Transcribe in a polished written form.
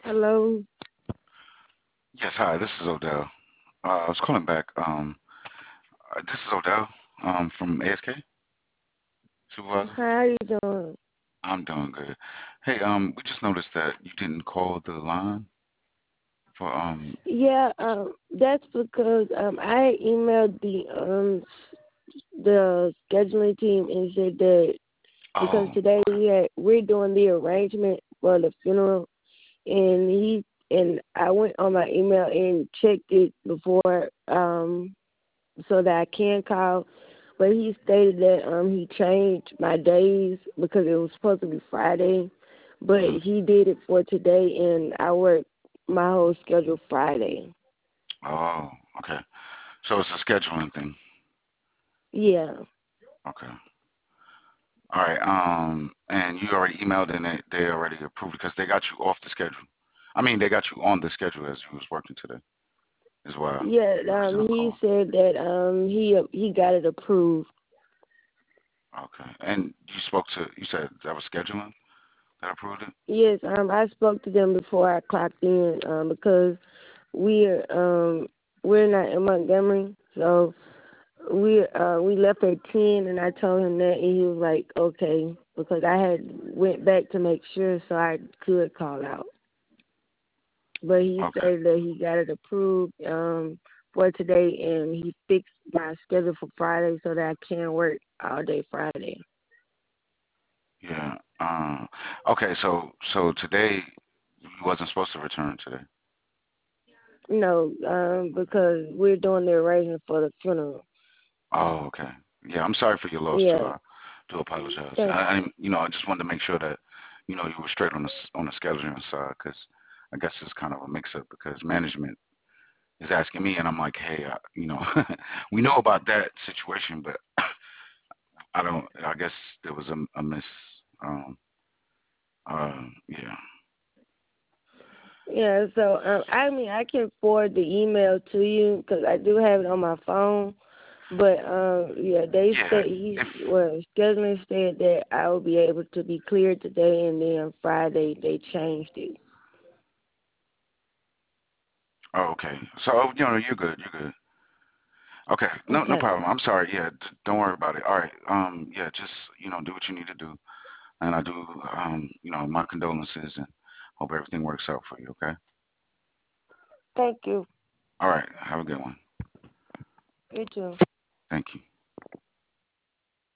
Hello. Yes, hi, this is Odell. I was calling back. This is Odell from ASK Supervisor. How are you doing? I'm doing good. Hey, we just noticed that you didn't call the line for Yeah, that's because I emailed the scheduling team and said that because oh, today we're doing the arrangement for the funeral, and I went on my email and checked it before so that I can call, but he stated that he changed my days because it was supposed to be Friday, but mhm. he did it for today, and I work my whole schedule Friday. Oh, okay. So it's a scheduling thing. Yeah. Okay. All right. And you already emailed and they already approved because they got you off the schedule. I mean, they got you on the schedule as you was working today as well. Yeah, The reason I he called. said that he got it approved. Okay. And you said that was scheduling that approved it? Yes, I spoke to them before I clocked in, because we're we're not in Montgomery, so we left at 10, and I told him that, and he was like, okay, because I had went back to make sure so I could call out. But he Okay. said that he got it approved for today, and he fixed my schedule for Friday so that I can work all day Friday. Yeah. Okay. So today you wasn't supposed to return today. No, because we're doing the arrangement for the funeral. Oh, okay. Yeah. I'm sorry for your loss too. Yeah, I do apologize. thank I just wanted to make sure that, you were straight on the scheduling side because I guess it's kind of a mix up because management is asking me and I'm like, hey, we know about that situation, but I don't. I guess there was a miss. Um. Yeah. Yeah, so I mean, I can forward the email to you because I do have it on my phone. But yeah, they Yeah. said scheduling said that I will be able to be cleared today, and then Friday they changed it. Oh, okay. So you're good. You're good. Okay. No Okay, problem. I'm sorry. Yeah. Don't worry about it. All right. Yeah. Just do what you need to do, and I do. My condolences, and hope everything works out for you. Okay. thank you. All right. Have a good one. You too. Thank you.